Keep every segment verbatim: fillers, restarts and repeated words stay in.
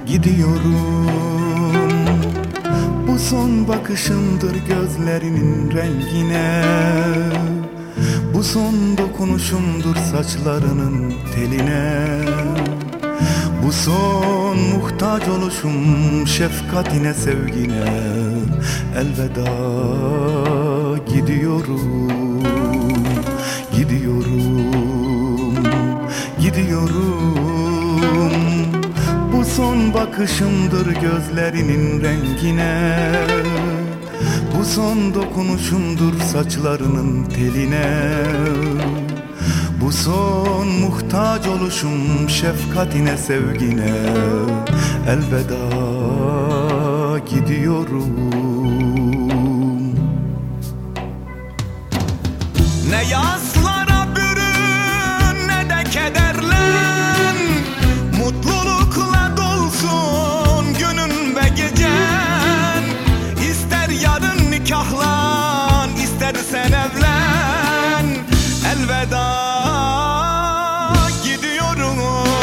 Gidiyorum, bu son bakışımdır gözlerinin rengine. Bu son dokunuşumdur saçlarının teline. Bu son muhtaç oluşum şefkatine, sevgine. Elveda, gidiyorum, gidiyorum, gidiyorum. Bu son bakışımdır gözlerinin rengine. Bu son dokunuşumdur saçlarının teline. Bu son muhtaç oluşum şefkatine, sevgine. Elveda, gidiyorum. Ne yaslara bürün ne de kederlen, mutlulukla dolsun günün ve gecen. İster yarın nikahlan, istersen evlen. Elveda, gidiyorum.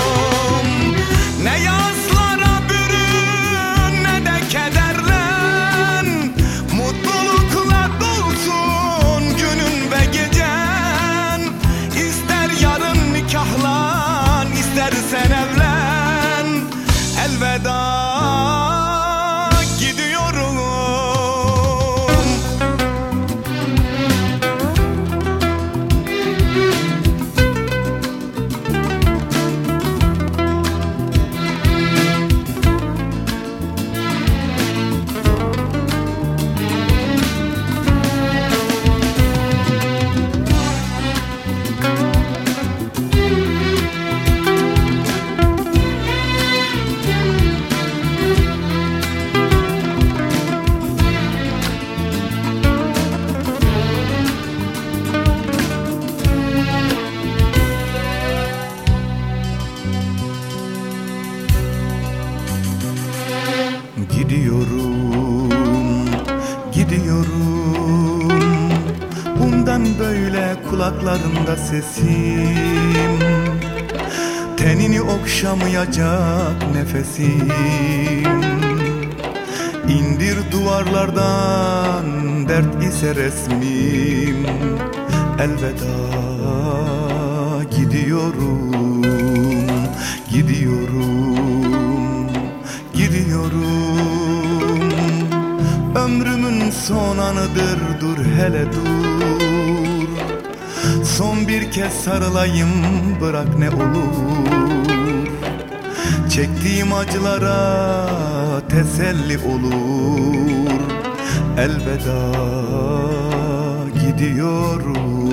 Ne yaslara bürün ne de kederlen, mutlulukla dolsun günün ve gecen. İster yarın nikahlan, istersen evlen. Elveda, gidiyorum. Gidiyorum, gidiyorum. Bundan böyle kulaklarında sesim, tenini okşamayacak nefesim. İndir duvarlardan dert ise resmim. Elveda, gidiyorum, gidiyorum, gidiyorum. Ömrümün son anıdır, dur hele dur. Son bir kez sarılayım, bırak ne olur. Çektiğim acılara teselli olur. Elveda, gidiyorum.